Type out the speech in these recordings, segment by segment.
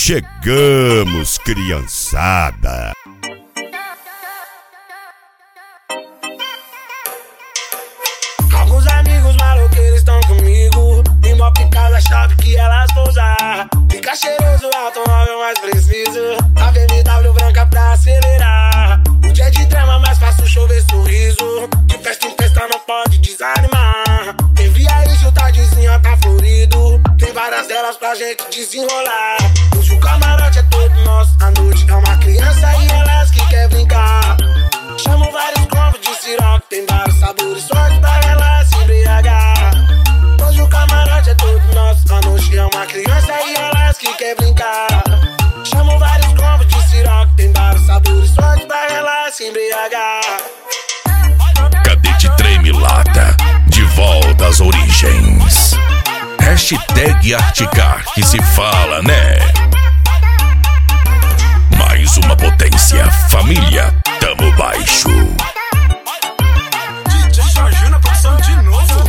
Chegamos, criançada! Alguns amigos maloqueiros estão comigo. Em mó picada, chave que elas vão usar. Fica cheiroso, automóvel mais preciso. A BMW branca pra acelerar. O dia de drama, mais fácil chover sorriso. De festa em festa não pode desanimar. Envia isso, o tardezinha tá florido. Tem várias delas pra gente desenrolar. Hoje o camarote é todo nosso. A noite é uma criança e elas que quer brincar. Chamo vários combos de siroque. Tem vários sabores, sorte pra elas se embriagar. Hoje o camarote é todo nosso. A noite é uma criança e elas que quer brincar. Chamo vários combos de siroque. Tem vários sabores, sorte pra elas se embriagar. Cadete Treme Lata, de volta às origens. Hashtag Articar, que se fala, né? Mais uma potência, família, tamo baixo. DJ Jorginho na produção de novo.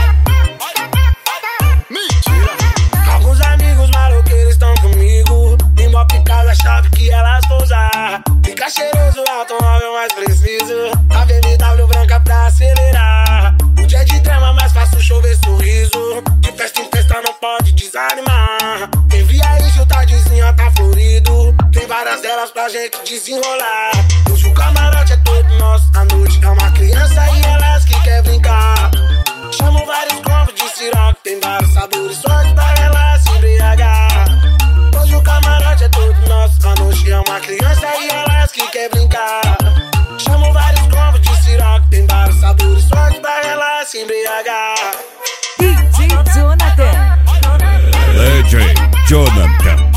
Mentira. Alguns amigos maloqueiros estão comigo. Em mó picada, chave que elas vão usar. Fica cheiroso, automóvel mais preciso. A BMW branca pra acelerar. O dia de drama, mais fácil chover sorriso. De festa em festa não pode desanimar. Envia isso, o tardezinha tá florido. Tem várias delas pra gente desenrolar. Hoje o camarote é todo nosso. A noite é uma criança e elas que quer brincar. Chamo vários combos de siroque. Tem vários sabores, sorte pra elas se embriagar. Hoje o camarote é todo nosso. A noite é uma criança e elas que quer brincar. Chamo vários combos de siroque. Tem vários sabores, sorte pra elas se embriagar. DJ Jonathan. Legend Jonathan.